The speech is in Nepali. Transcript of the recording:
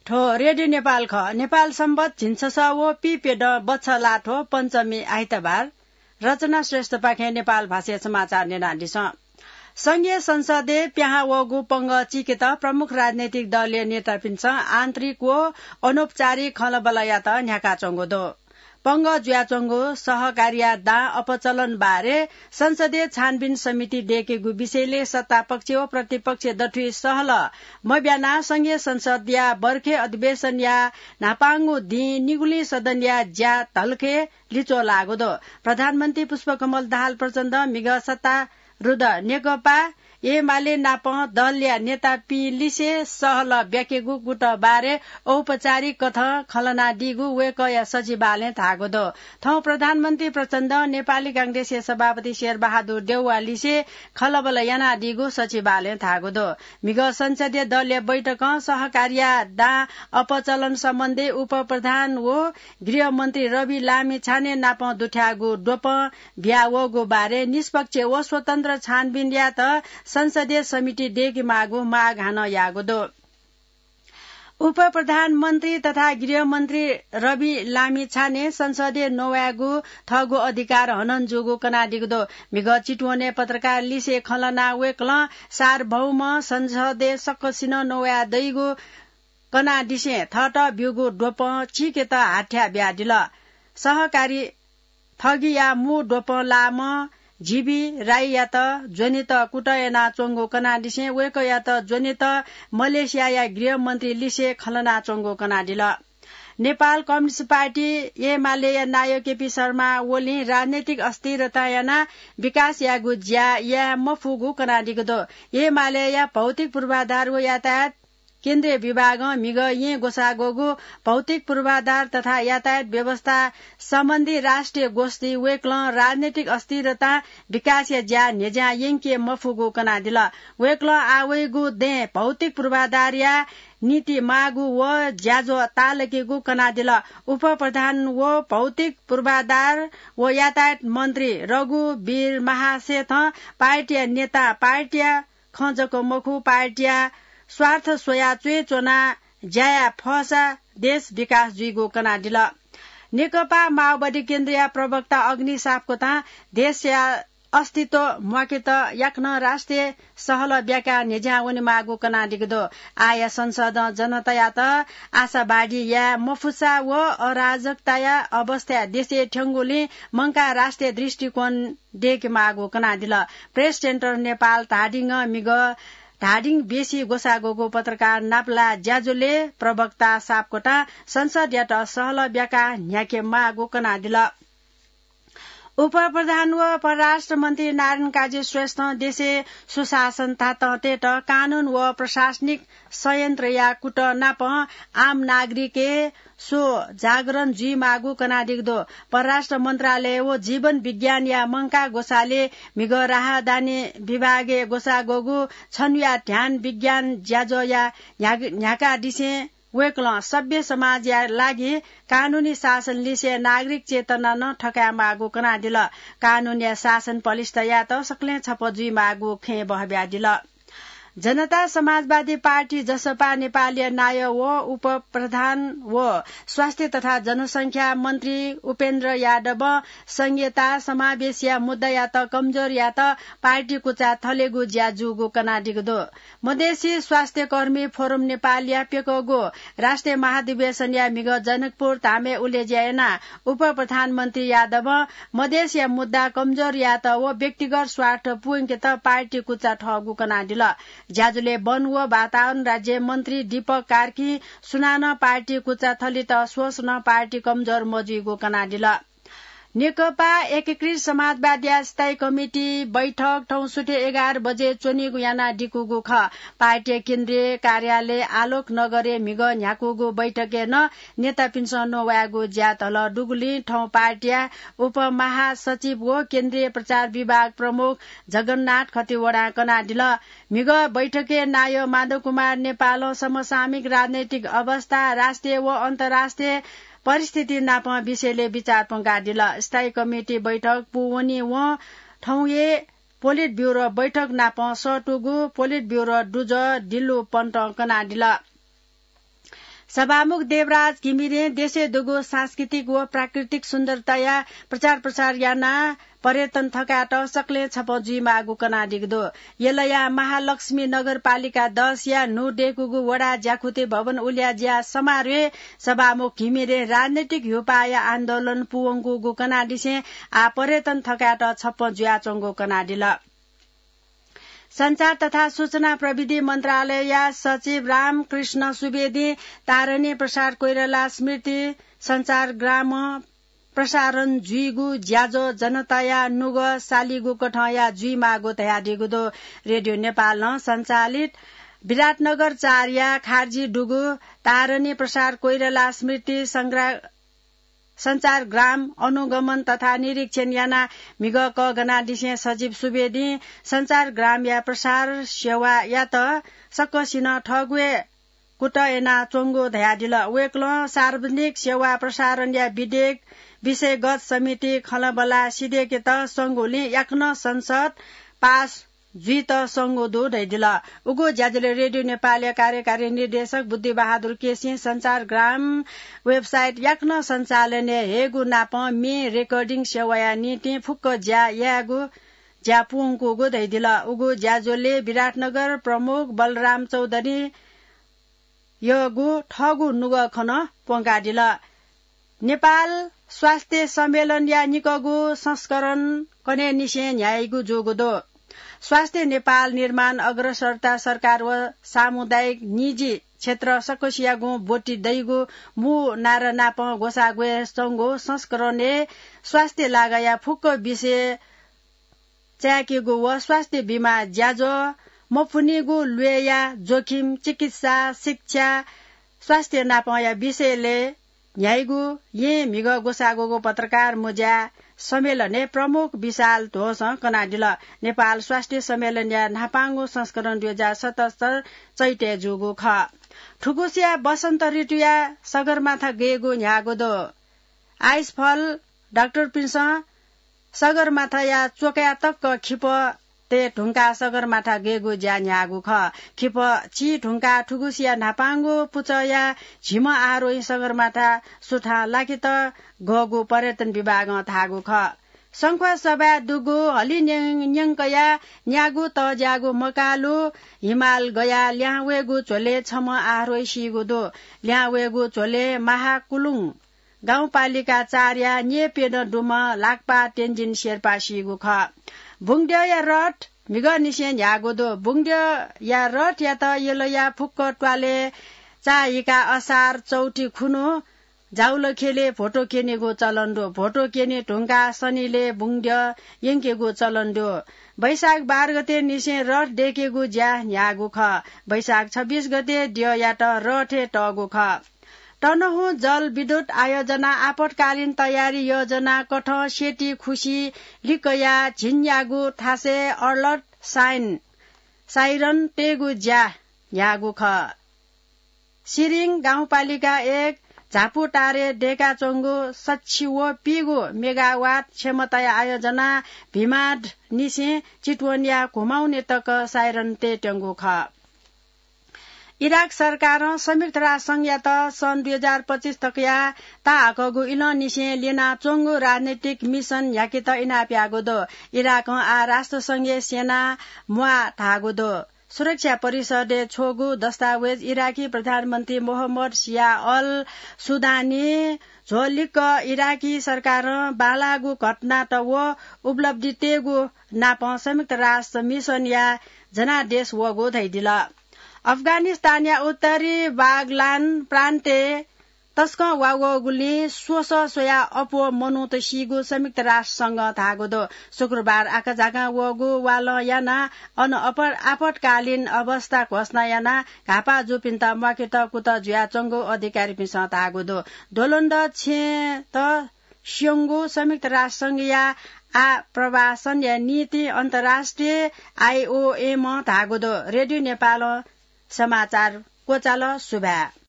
ठो रेडियो नेपाल ख नेपाल सम्बत झिन्छस वो पिपेड बच्छ लाठो पञ्चमी आइतबार रचना श्रेष्ठ पाखे नेपाल भाषा समाचार नेडान्डिस संघीय संसदे प्याहा वगु पंग चिकेत प्रमुख राजनैतिक दलीय नेता पिन्छ आन्तरिक वो अनौपचारिक खलबलयात न्याका चंगोदो पंग ज्याचंगो सहकार्या दा अपचलन बारे संसदीय छानबिन समिति डेकेगु विषयले सत्तापक्ष व प्रतिपक्ष दठुई सहल मब्याना संघीय संसद या बर्खे अधिवेशन या नापाङ्गु दि निगुली सदन या ज्या तल्के लिचो लागोदो प्रधानमन्त्री पुष्पकमल दाहाल प्रचण्ड मिग सत्तारूढ नेकपा एमाले नाप दलया नेता पिलिसे सहल ब्याकेगु गुट बारे औपचारिक कथ खलना दिगु वेकया सचिवालय थागोदो थौ प्रधानमन्त्री प्रचण्ड नेपाली कांग्रेस सभापति शेरबहादुर देउवालिसे खलबल याना दिगु सचिवालय थागोदो मिग संसदीय दलीय बैठक सहकार्या दा अपचलन सम्बन्धी उप प्रधान वो गृहमन्त्री रवि लामी छाने नाप दुठ्यागु डोप भ्यावगु बारे निष्पक्ष व स्वतन्त्र छानबिन या त संसदीय समिति डेकी मागु माग हान यागोदो उप प्रधानमन्त्री तथा गृहमन्त्री रवि लामी छाने संसदीय नोयागु थगु अधिकार हनन जुगु कनाडिगदो मिग चितवने पत्रकार लिसे खलना वेक्ल सार्वभौम संसदीय सक्कसिन नोया दैगु कनाडिसे थट ब्युगु डोप चिकेत हाठ्या ब्याडिल सहकारी थगिया मु डोप लाम जीबी राई या त ज्वनित कुटयना चोंगो कनाडिसे वेक या त ज्वनित मलेसिया या गृहमन्त्री लिसे खलना चोंगो कनाडिल नेपाल कम्युनिस्ट पार्टी एमाले या नायो केपी शर्मा ओली राजनैतिक अस्थिरता याना विकास या गुज्या या मफुगु कनाडिगदो एमाले या भौतिक पूर्वाधार व यातायात केन्द्रीय विभाग मिग ये गोसागोगु भौतिक पूर्वाधार तथा यातायात व्यवस्था सम्बन्धी राष्ट्रिय गोष्ठी वेक्ल राजनैतिक अस्थिरता विकास या ज्या नेजा यंके मफुगु कनादिल वेक्ल आवेगु दे भौतिक पूर्वाधार या नीति मागु व ज्याजो तालकेगु कनादिल उप प्रधान व भौतिक पूर्वाधार व यातायात मन्त्री रघुवीर महासेठ पार्टी नेता पार्टी खजको मखु पार्टी स्वार्थ सोया चुए चोना ज्याया फसा देश विकास जुइगो कनाडिल नेकपा माओवादी केन्द्रीय प्रवक्ता अग्नि सापकोता देश या अस्तित्व मकेत याक्न राष्ट्रिय सहल ब्याका नेज्यावनी मागु कनाडिगदो आया संसद जनता या त आशावादी या मफुसा व अराजकता या अवस्था देशे ठेंगोले मंका राष्ट्रिय दृष्टिकोण डेक मागु कनाडिल प्रेस सेन्टर नेपाल धादिङ मिग ढाडिङ बेसी गोसागोको पत्रकार नाप्ला ज्याजुले प्रवक्ता सापकोटा संसद यात सहल ब्याका न्याके मागो कनादिल उप प्रधान व परराष्ट्र मन्त्री नारायण काजी श्रेष्ठ देशे सुशासन तातेट कानून व प्रशासनिक संयन्त्र या कुट नाप आम नागरिके सो जागरण जी मागु कनाडिगदो परराष्ट्र मन्त्रालय व जीवन विज्ञान या मंका गोसाले मिग राहदानी विभागे गोसागोगु छनुया ध्यान विज्ञान ज्याजो या न्याका दिसे वेक्ल सभ्य समाज या लागि कानूनी शासन लिसे नागरिक चेतना न ठका मागु कनादिल कानून या शासन पलिष्ट या त सक्ले छपजुई मागु खे बहब्यादिल जनता समाजवादी पार्टी जसपा नेपाली नाय व उप प्रधान व स्वास्थ्य तथा जनसंख्या मन्त्री उपेन्द्र यादव संघीयता समावेश या मुद्दा या त कमजोर या त पार्टी कुचा थलेगु ज्याजुगु कनाडिगदो मधेसी स्वास्थ्य कर्मी फोरम नेपाल या पेकोगो राष्ट्रिय महाधिवेशन या मिग जनकपुर धामे उलेज्याना उप प्रधानमन्त्री यादव मधेस या मुद्दा कमजोर या त व व्यक्तिगत स्वार्थ पुंके त पार्टी कुचा ठगु कनाडिल ज्याजुले वन व वातावरण राज्य मन्त्री दीपक कार्की सुनान पार्टी कुचा थलित शोषण पार्टी कमजोर मजुइगो कनाडिल नेकपा एकीकृत समाजवादी स्थायी कमिटी बैठक ठौसुटे 11 बजे चोनीगु याना डिकुगु ख पार्टी केन्द्रीय कार्यालय आलोक नगरे मिग न्याकुगु बैठके न नेता पिन्स नोवागु ज्यातल डुगुली ठौ पार्टिया उप महासचिव व केन्द्रीय प्रचार विभाग प्रमुख जगन्नाथ खतिवडा कनाडिल मिग बैठके नायो माधव कुमार नेपाल समसामयिक राजनैतिक अवस्था राष्ट्रिय व अन्तर्राष्ट्रिय परिस्थिति नाप विषयले विचार पंगाडिल स्थायी कमिटी बैठक पुवनी व ठौये पोलिट ब्यूरो बैठक नाप सटुगु पोलिट ब्यूरो डुज डिल्लु पन्ट कनाडिल सभामुख देवराज घिमिरे देशे दुगो सांस्कृतिक व प्राकृतिक सुन्दरता प्रचार प्रसार याना पर्यटन थकाट सकले छपजुई मागु कना डिग्दो यलया महालक्ष्मी नगरपालिका 10 या नु डेकुगु वडा ज्याखुते भवन उल्या ज्या समारोह सभामुख घिमिरे राजनीतिक युपाया आन्दोलन पुवंगु गुकना दिसे आ पर्यटन थकाट छपजुया चंगो कना दिल संचार तथा सूचना प्रविधि मन्त्रालय सचिव रामकृष्ण सुवेदी तारणी प्रसाद कोइराला स्मृति संचार ग्राम प्रसारण जुइगु ज्याजो जनताया नुग सालिगु कठया जुइ मागो तया दिगुदो रेडियो नेपाल सञ्चालित विराटनगर 4 या खारजी डुगु तारणी प्रसाद कोइराला स्मृति संचार ग्राम अनुगमन तथा निरीक्षण याना मिग क गना दिसे सचिव सुवेदी संचार ग्राम या प्रसार सेवा या त सकसिन ठगुए कुटएना चोंगो धयादिल वेक्ल सार्वजनिक सेवा प्रसारण या विषयगत समिति खलबला सिदेके त संगोली याक्न संसद पास जुइत संगोदो दैदिल उगो ज्याजले रेडियो नेपाल कार्यकारी निर्देशक बुद्धि बहादुर केसी संचार ग्राम वेबसाइट याक्न सञ्चालन हेगु नाप मे रेकर्डिङ सेवा नीति फुक्क ज्या यागु ज्यापुङको गो दैदिल उगो ज्याजोले विराटनगर प्रमुख बलराम चौधरी यगु ठगु नुग खन पंगादिल नेपाल स्वास्थ्य सम्मेलन या निकगु संस्करण कने निसे न्यायगु जोगुदो स्वास्थ्य नेपाल निर्माण अग्रसरता सरकार व सामुदायिक निजी क्षेत्र सकसियागु बोटी दैगु मु नार नाप गोसागुए संगो संस्करणे स्वास्थ्य लागया फुक्क विषय च्याकेगु व स्वास्थ्य बीमा ज्याजो मफुनीगु लुया जोखिम चिकित्सा शिक्षा स्वास्थ्य नापया विषयले न्यायगु ये मिग गोसागोगो पत्रकार मुज्या सम्मेलन प्रमुख विशाल ध्वस कनाडिल नेपाल स्वास्थ्य सम्मेलन या नापाङ्गो संस्करण 2077 चैते जुगु ख ठुकुसिया बसन्त ऋतुया सगरमाथा गएको न्यागोदो आइसफल डाक्टर प्रिन्स सगरमाथा या चोक्या तक्क खिप ते ढुङ्का सगरमाथा गेगु ज्या न्यागु ख खिप ची ढुङ्का ठुकुसिया नापाङ्गो पुचया झिम आरोही सगरमाथा सुठा लाकी त गगु पर्यटन विभाग थागु ख संख्वा सभा दुगु हली न्यङ्कया न्यागु त ज्यागु मकालु हिमाल गया ल्यावेगु चोले छम आरोही सिगुदो ल्यावेगु चोले महाकुलुङ गाउँपालिका 4 या नेपेन डुम लाक्पा तेन्जिन शेर्पा सिगु ख बुङ्ड्य या रट मिग निसेन यागोदो बुङ्ड्य या रट या त यलो या फुक्क ट्वाले चाहिका असार चौठी खुनु जाउल खेले फोटो केनेगो चलन्दो फोटो केने ढुङ्गा शनिले बुङ्ड्य यङ्केगो चलन्दो वैशाख 12 गते निसे रट देखेगो ज्या न्यागु ख वैशाख 26 गते ड्य या त रठे टगु ख टनहु जल विद्युत आयोजना आपतकालीन तयारी योजना कठ सेती खुशी लिकया झिन्यागु थासे अलर्ट साइरन तेगु ज्या यागु ख सिरिङ गाउँपालिका 1 झापु टारे डेका चोङ्गु सच्छिवो पिगु मेगावाट क्षमता आयोजना भिमाड निसे चितवनिया घुमाउने तक साइरन ते टंगु ख इराक सरकार संयुक्त राष्ट्र संघ या त सन् 2025 तकया ताकगु इल निसे लेना चोङ्गु राजनीतिक मिशन याके त इना प्यागोदो इराक आ राष्ट्र संघीय सेना मुआ थागोदो सुरक्षा परिषदले छोगु दस्तावेज इराकी प्रधानमन्त्री मोहम्मद सिया अल सुदानी झोलिक इराकी सरकार बालागु घटना त वो उपलब्धि तेगु नाप संयुक्त राष्ट्र मिशन या जनादेश वगो धैदिल अफगानिस्तान या उत्तरी बागलान प्रान्ते तस्क वागोगुली सोया अपो मनुत सिगु संयुक्त राष्ट्रसँग थागोदो शुक्रबार आकाजागा वगु वाल याना अन आपतकालीन अवस्था घोषणा याना घापा जुपिन्ता मकित कुत जुया चंगो अधिकारी पिस थागोदो दोलन्द छे त स्योंगु संयुक्त राष्ट्रसँग या आ प्रवासन या नीति अन्तर्राष्ट्रिय IOM थागोदो रेडियो नेपाल समाचार कोचाल सुभा